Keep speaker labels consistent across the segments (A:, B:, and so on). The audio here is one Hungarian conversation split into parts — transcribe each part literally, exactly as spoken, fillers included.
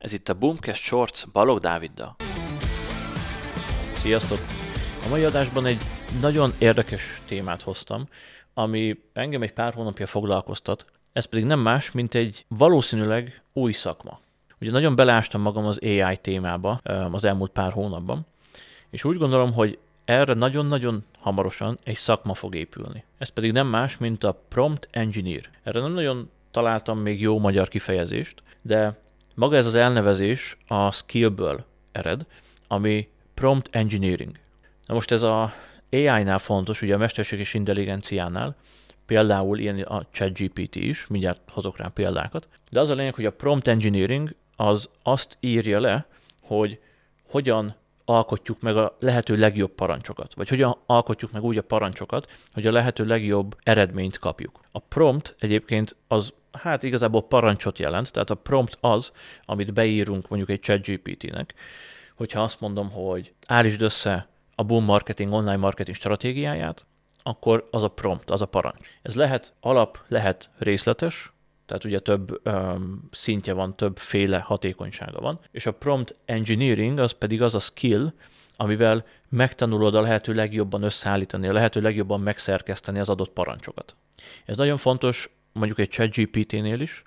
A: Ez itt a Boomcast Shorts Balogh Dáviddal.
B: Sziasztok! A mai adásban egy nagyon érdekes témát hoztam, ami engem egy pár hónapja foglalkoztat. Ez pedig nem más, mint egy valószínűleg új szakma. Ugye nagyon beleástam magam az á i témába az elmúlt pár hónapban, és úgy gondolom, hogy erre nagyon-nagyon hamarosan egy szakma fog épülni. Ez pedig nem más, mint a prompt engineer. Erre nem nagyon találtam még jó magyar kifejezést, de maga ez az elnevezés a skillből ered, ami prompt engineering. Na most ez a á i-nál fontos, ugye a mesterséges intelligenciánál, például ilyen a ChatGPT is, mindjárt hozok rá példákat, de az a lényeg, hogy a prompt engineering az azt írja le, hogy hogyan alkotjuk meg a lehető legjobb parancsokat, vagy hogyan alkotjuk meg úgy a parancsokat, hogy a lehető legjobb eredményt kapjuk. A prompt egyébként az hát igazából parancsot jelent, tehát a prompt az, amit beírunk mondjuk egy ChatGPT-nek, hogyha azt mondom, hogy állítsd össze a Boom Marketing online marketing stratégiáját, akkor az a prompt, az a parancs. Ez lehet alap, lehet részletes, tehát ugye több um, szintje van, többféle hatékonysága van, és a prompt engineering az pedig az a skill, amivel megtanulod a lehető legjobban összeállítani, a lehető legjobban megszerkeszteni az adott parancsokat. Ez nagyon fontos mondjuk egy ChatGPT-nél is,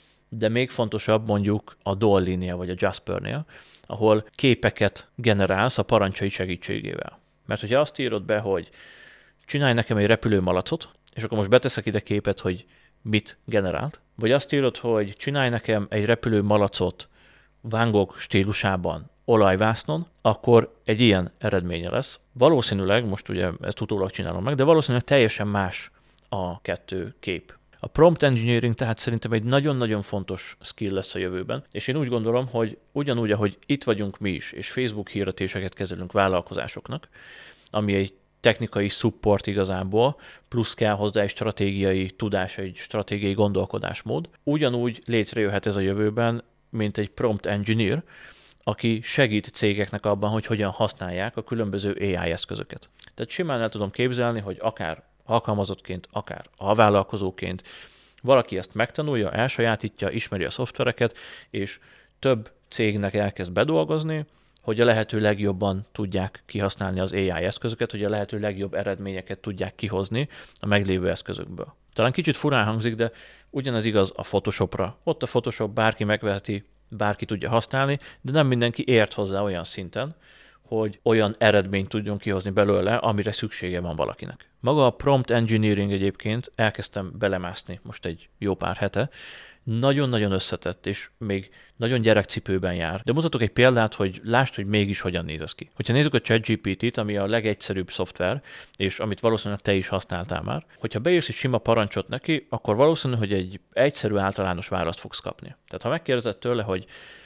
B: de még fontosabb mondjuk a Dall-nél vagy a Jasper-nél, ahol képeket generálsz a parancsai segítségével. Mert hogyha azt írod be, hogy csinálj nekem egy repülő malacot, és akkor most beteszek ide képet, hogy mit generált, vagy azt írod, hogy csinálj nekem egy repülő malacot Van Gogh stílusában olajvásznon, akkor egy ilyen eredménye lesz. Valószínűleg, most ugye ezt utólag csinálom meg, de valószínűleg teljesen más a kettő kép. A prompt engineering tehát szerintem egy nagyon-nagyon fontos skill lesz a jövőben, és én úgy gondolom, hogy ugyanúgy, ahogy itt vagyunk mi is, és Facebook hirdetéseket kezelünk vállalkozásoknak, ami egy technikai support igazából, plusz kell hozzá egy stratégiai tudás, egy stratégiai gondolkodásmód, ugyanúgy létrejöhet ez a jövőben, mint egy prompt engineer, aki segít cégeknek abban, hogy hogyan használják a különböző á i eszközöket. Tehát simán el tudom képzelni, hogy akár alkalmazottként, akár alvállalkozóként valaki ezt megtanulja, elsajátítja, ismeri a szoftvereket, és több cégnek elkezd bedolgozni, hogy a lehető legjobban tudják kihasználni az á i eszközöket, hogy a lehető legjobb eredményeket tudják kihozni a meglévő eszközökből. Talán kicsit furán hangzik, de ugyanez igaz a Photoshopra. Ott a Photoshop bárki megveheti, bárki tudja használni, de nem mindenki ért hozzá olyan szinten, hogy olyan eredményt tudjon kihozni belőle, amire szüksége van valakinek. Maga a prompt engineering egyébként elkezdtem belemászni most egy jó pár hete, nagyon-nagyon összetett, és még nagyon gyerekcipőben jár. De mutatok egy példát, hogy lásd, hogy mégis hogyan néz ez ki. Hogyha nézzük a ChatGPT-t, ami a legegyszerűbb szoftver, és amit valószínűleg te is használtál már, hogyha beírsz egy sima parancsot neki, akkor valószínű, hogy egy egyszerű általános választ fogsz kapni. Tehát ha megkérdezed tőle, hogy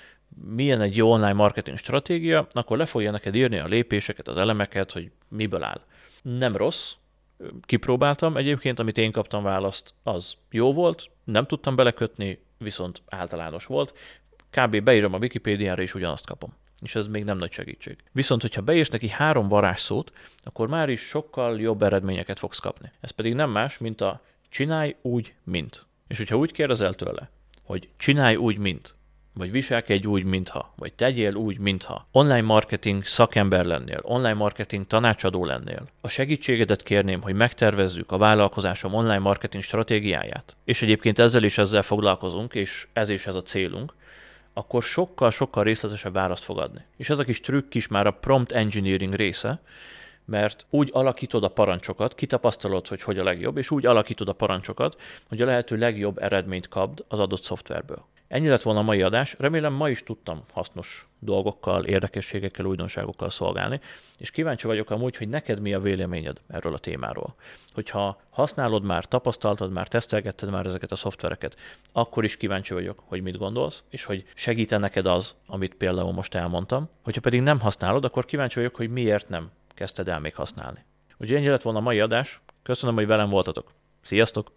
B: milyen egy jó online marketing stratégia, akkor le fogja neked írni a lépéseket, az elemeket, hogy miből áll. Nem rossz, kipróbáltam egyébként, amit én kaptam választ, az jó volt, nem tudtam belekötni, viszont általános volt. Kb. Beírom a Wikipédiára, és ugyanazt kapom. És ez még nem nagy segítség. Viszont, hogyha beírsz neki három varázsszót, akkor már is sokkal jobb eredményeket fogsz kapni. Ez pedig nem más, mint a csinálj úgy, mint. És hogyha úgy kérdezel tőle, hogy csinálj úgy, mint, vagy viselkedj úgy, mintha, vagy tegyél úgy, mintha online marketing szakember lennél, online marketing tanácsadó lennél. A segítségedet kérném, hogy megtervezzük a vállalkozásom online marketing stratégiáját, és egyébként ezzel is ezzel foglalkozunk, és ez is ez a célunk, akkor sokkal-sokkal részletesebb választ fog adni. És ez a kis trükk is már a prompt engineering része, mert úgy alakítod a parancsokat, kitapasztalod, hogy hogy a legjobb, és úgy alakítod a parancsokat, hogy a lehető legjobb eredményt kapd az adott szoftverből. Ennyi lett volna a mai adás, remélem ma is tudtam hasznos dolgokkal, érdekességekkel, újdonságokkal szolgálni, és kíváncsi vagyok amúgy, hogy neked mi a véleményed erről a témáról. Hogyha használod már, tapasztaltad már, tesztelgetted már ezeket a szoftvereket, akkor is kíváncsi vagyok, hogy mit gondolsz, és hogy segít-e neked az, amit például most elmondtam. Hogyha pedig nem használod, akkor kíváncsi vagyok, hogy miért nem kezdted el még használni. Úgyhogy ennyi lett volna a mai adás, köszönöm, hogy velem voltatok. Sziasztok!